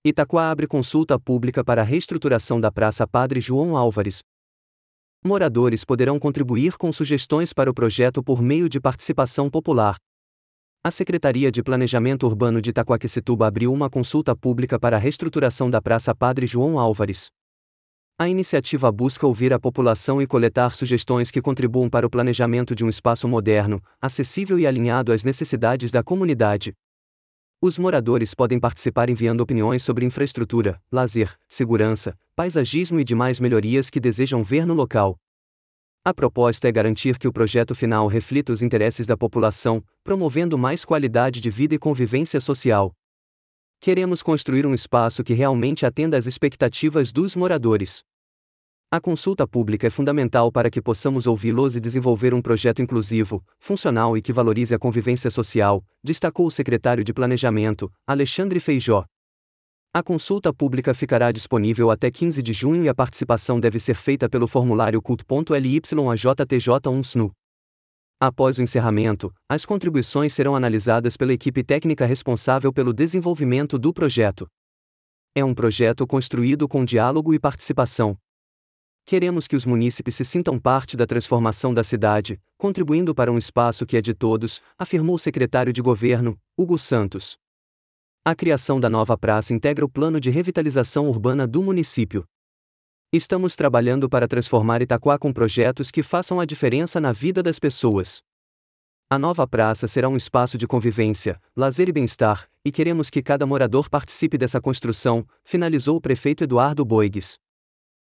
Itaquá abre consulta pública para a reestruturação da Praça Padre João Álvares. Moradores poderão contribuir com sugestões para o projeto por meio de participação popular. A Secretaria de Planejamento Urbano de Itaquaquecetuba abriu uma consulta pública para a reestruturação da Praça Padre João Álvares. A iniciativa busca ouvir a população e coletar sugestões que contribuam para o planejamento de um espaço moderno, acessível e alinhado às necessidades da comunidade. Os moradores podem participar enviando opiniões sobre infraestrutura, lazer, segurança, paisagismo e demais melhorias que desejam ver no local. A proposta é garantir que o projeto final reflita os interesses da população, promovendo mais qualidade de vida e convivência social. Queremos construir um espaço que realmente atenda às expectativas dos moradores. A consulta pública é fundamental para que possamos ouvi-los e desenvolver um projeto inclusivo, funcional e que valorize a convivência social, destacou o secretário de Planejamento, Alexandre Feijó. A consulta pública ficará disponível até 15 de junho e a participação deve ser feita pelo formulário cult.lyajtj1snu. Após o encerramento, as contribuições serão analisadas pela equipe técnica responsável pelo desenvolvimento do projeto. É um projeto construído com diálogo e participação. Queremos que os munícipes se sintam parte da transformação da cidade, contribuindo para um espaço que é de todos, afirmou o secretário de Governo, Hugo Santos. A criação da nova praça integra o plano de revitalização urbana do município. Estamos trabalhando para transformar Itaquá com projetos que façam a diferença na vida das pessoas. A nova praça será um espaço de convivência, lazer e bem-estar, e queremos que cada morador participe dessa construção, finalizou o prefeito Eduardo Boigues.